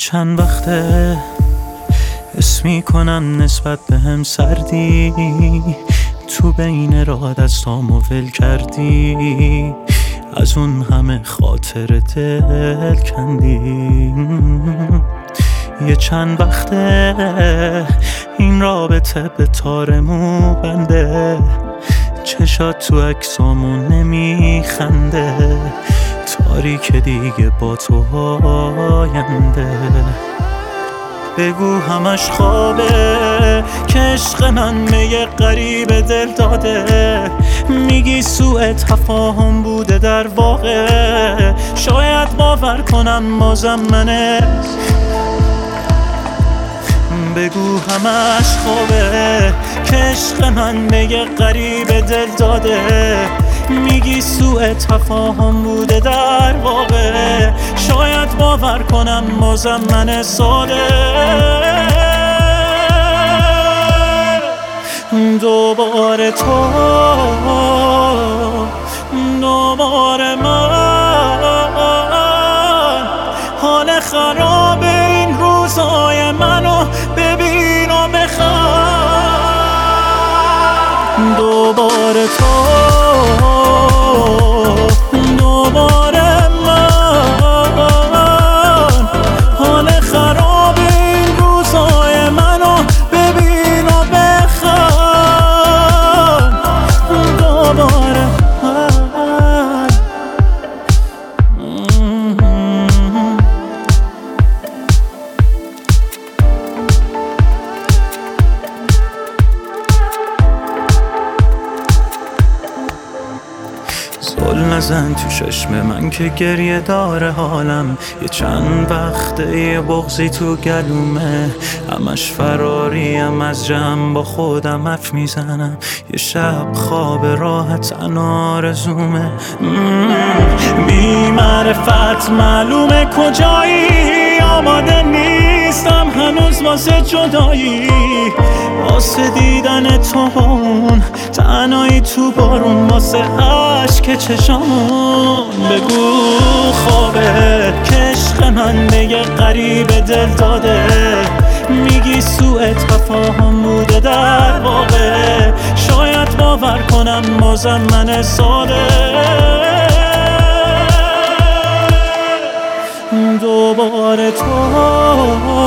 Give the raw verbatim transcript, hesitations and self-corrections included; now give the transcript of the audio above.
چند وقته حس میکنم نسبت به هم سردی، تو بین راه دستامو ول کردی، از اون همه خاطر دل کندی. یه چند وقته این رابطه به تار مو بنده، چشات تو عکسامون نمیخنده، تاریک دیگه با تو آینده. بگو همش خوابه که عشق من به یه غریب دل داده، میگی سوء تفاهم بوده در واقع، شاید باور کنم بازم منه. بگو همش خوابه که عشق من به یه غریب دل داده، میگی سوء تفاهم بوده در واقع، شاید باور کنم بازم من ساده. دوباره تو، دوباره من، حال خراب این روزای منو ببین و بخواه. دوباره تو، دوباره من، حال خراب این روزای منو ببین و بخواه. دوباره من. زل نزن تو چشم من که گریه داره حالم، یه چند وقته یه بغضی تو گلومه، همش فراریم از جمع با خودم حرف میزنم، یه شب خواب راحت آرزومه. بی معرفت معلومه کجایی، آماده نیستم هنوز واسه جدایی، واسه دیدن تو اون تنهایی تو بارون، واسه عشق چشامون. بگو خوابه که عشق من به یه غریب دل داده، میگی سوء تفاهم بوده در واقع، شاید باور کنم بازم من ساده. دوباره تو